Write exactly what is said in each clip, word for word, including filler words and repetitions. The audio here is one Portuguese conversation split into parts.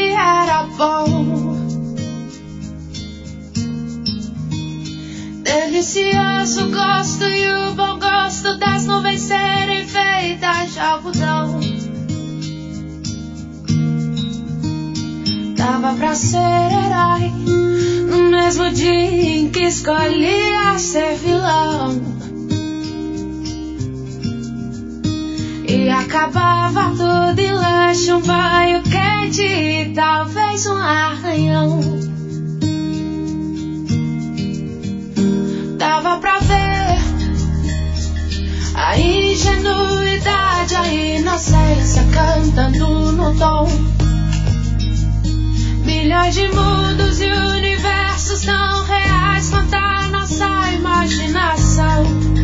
era bom. Delicioso gosto e o bom gosto das nuvens serem feitas de algodão. Dava pra ser herói no mesmo dia em que escolhia ser vilão. E acabava tudo em lanche, um banho quente e talvez um arranhão. Dava pra ver a ingenuidade, a inocência cantando no tom. Milhões de mundos e universos tão reais quanto a nossa imaginação.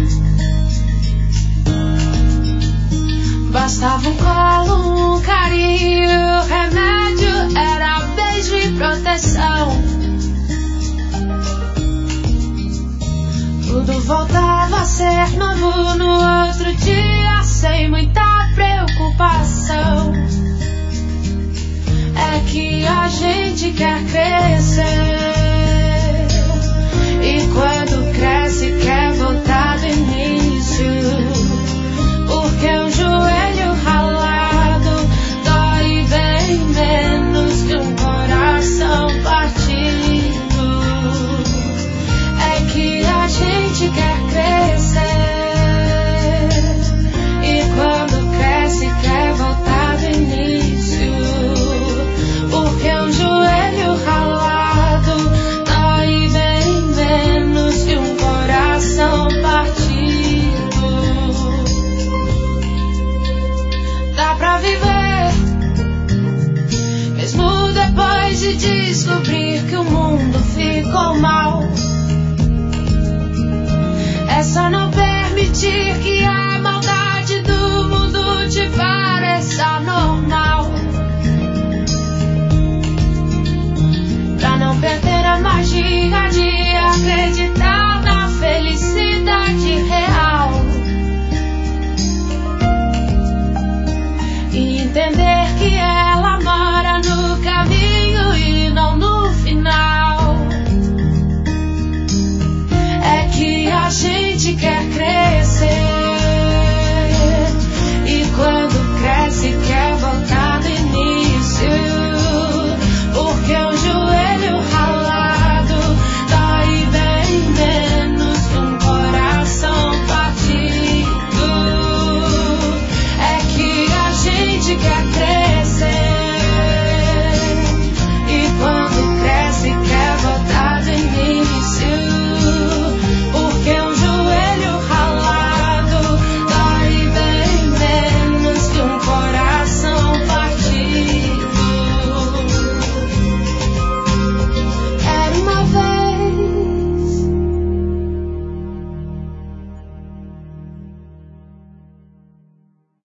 Bastava um colo, um carinho, o remédio era beijo e proteção. Tudo voltava a ser novo no outro dia, sem muita preocupação. É que a gente quer crescer, e quando cresce quer voltar do início, porque um joelho ralado dói bem menos que um coração partido. É que a gente quer crescer, e quando cresce quer voltar do início, porque um joelho ralado dói bem menos que um coração partido. Dá pra viver, mesmo depois de descobrir que o mundo ficou mal. É só não permitir que